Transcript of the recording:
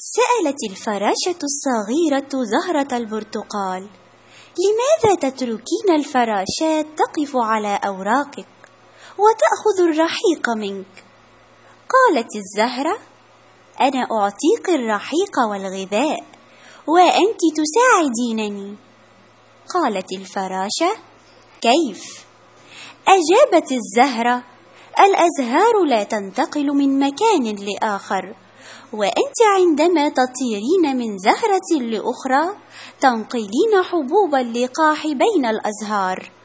سألت الفراشة الصغيرة زهرة البرتقال: لماذا تتركين الفراشات تقف على أوراقك وتأخذ الرحيق منك؟ قالت الزهرة: أنا أعطيك الرحيق والغذاء وأنت تساعدينني. قالت الفراشة: كيف؟ أجابت الزهرة: الأزهار لا تنتقل من مكان لآخر، وأنت عندما تطيرين من زهرة لأخرى تنقلين حبوب اللقاح بين الأزهار.